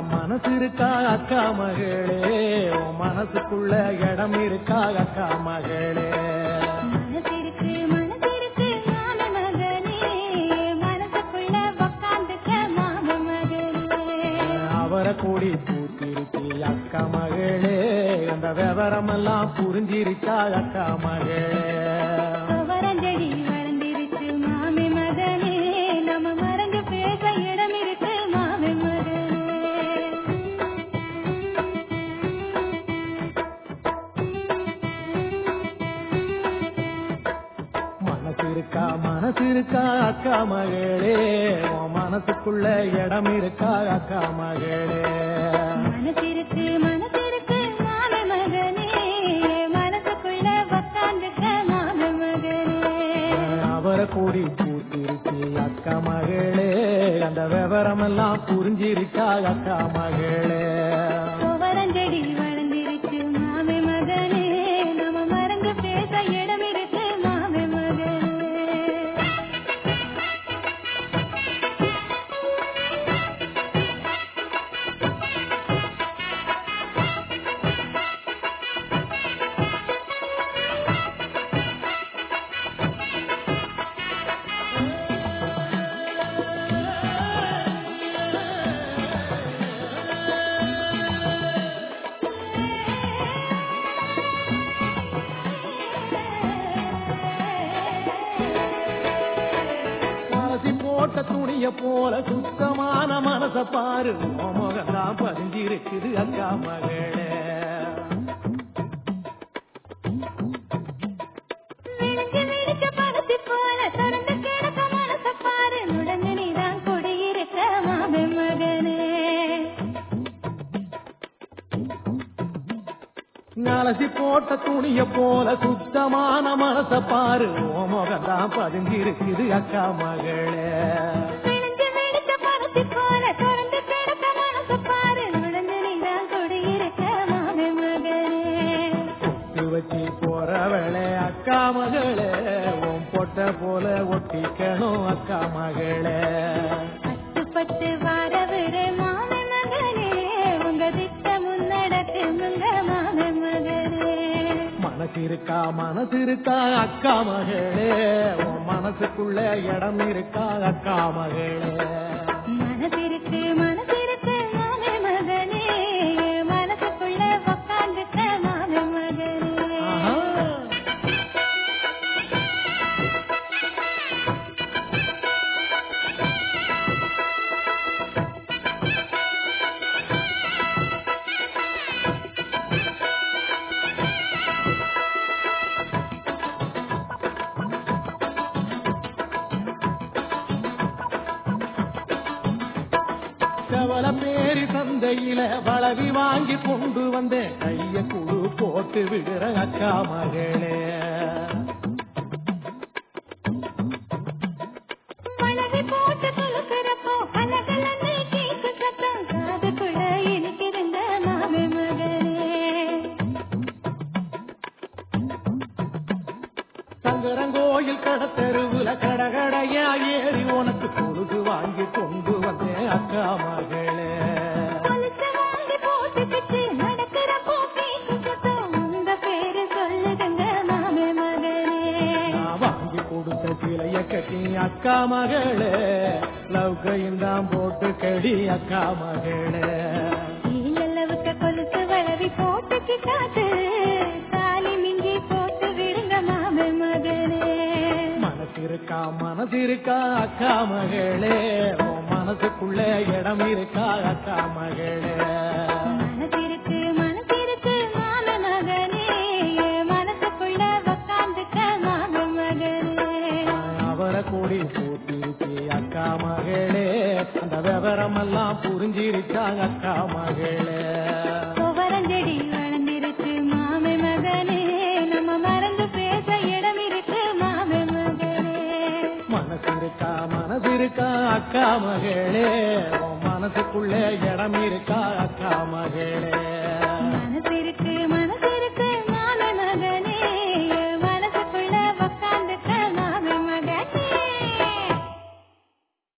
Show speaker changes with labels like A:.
A: மனசு இருக்கா அக்கா மகளே, உன் மனசுக்குள்ள இடம் இருக்கா அக்கா மகளே.
B: மனசு இருக்கு மாமி மகனே, மனசுக்குள்ள உக்காந்துக்க மாமி மகனே.
A: அவரை கூடி பூத்திருச்சு அக்கா மகளே, அந்த விவரம் எல்லாம் புரிஞ்சிருச்சா அக்கா மகளே.
B: துவரஞ்செடி வளர்ந்திருச்சு மாமி மகனே, நம்ம மறந்து பேச இடம் இருக்கு மாமி மகனே.
A: மனசு இருக்கா அக்கா மகளே, உன் மனசுக்குள்ள இடம் இருக்கா அக்கா மகளே.
B: மனசு இருக்கு மாமி மகனே, மனசுக்குள்ள உக்காந்துக்க மாமி மகனே.
A: அவரை கூடி பூத்திருச்சு அக்கா மகளே, அந்த விவரம் எல்லாம் புரிஞ்சிருச்சா அக்கா மகளே.
B: துவரஞ்செடி வளர்ந்திருச்சு மாமி மகனே, நம்ம மறந்து பேச இடம் இருக்கு மாமி மகனே.
A: போட்ட துணிய போல சுத்தமான மனச பாரு, முகந்தான் பதிஞ்சிருக்குது அக்கா மகளே. அலசி போட்ட துணிய போல சுத்தமான மனச பாரு, முகந்தான் பதிஞ்சிருக்குது அக்கா மகளே. வச்சு போறவளே அக்கா மகளே, உன் பொட்ட போல ஒட்டிக்கணும் அக்கா மகளே.
B: பட்டு வாரவரே மாமி மகனே, உங்க திட்டம் முன்னடக்குங்க மாமி மகனே.
A: மனசு இருக்கா அக்கா மகளே, உன் மனசுக்குள்ள இடம் இருக்கா அக்கா மகளே.
B: மனசு இருக்கு மாமி மகனே, மனசுக்குள்ள உக்காந்துக்க மாமி மகனே.
A: செவல பேரி சந்தையில வளவி வாங்கி கொண்டு வந்தேன், கைய குழு போட்டு விடுற அக்கா மகளே.
B: போட்டு கொலுக்கிறப்போ அலகலன்னு கேக்கு சத்தம் காதுக்குள்ள இனிக்கிருந்த மாமி மகனே.
A: சங்கரங்கோயில் கடத்தெருவுல கடகடையா ஏறி உனக்கு கொழுது வாங்கி கொண்டு வந்தேன் அக்கா மகளே.
B: வாங்கி போட்டுக்கிட்டு நடக்கிறப்போ கேக்கு சத்தம் உங்க பேரு சொல்லுதுங்க மாமி மகனே.
A: வாங்கி கொடுத்த சிலைய கட்டி அக்கா மகளே, லவ்கையும் போட்டு கடி அக்கா மகளே.
B: அளவுக்கு கொலுசு வளவி போட்டுக்கிட்டாது தாலி மிஞ்சி போட்டு விடுங்க மாமி மகனே.
A: மனசு இருக்கா அக்கா மகளே, உன் மனசுக்குள்ள இடம் இருக்கா அக்கா மகளே.
B: மனசு இருக்கு மாமி மகனே, மனசுக்குள்ள உக்காந்துக்க மாமி மகனே.
A: அவரை கூடி பூத்திருச்சு அக்கா மகளே, அந்த விவரம் எல்லாம் புரிஞ்சிருச்சா அக்கா மகளே.
B: துவரஞ்செடி வளர்ந்திருச்சு மாமி மகனே, நம்ம மறந்து பேச இடம் இருக்கு மாமி மகனே.
A: மனசு இருக்கா அக்கா மகளே, உன் மனசுக்குள்ள இடம் இருக்கா அக்கா மகளே.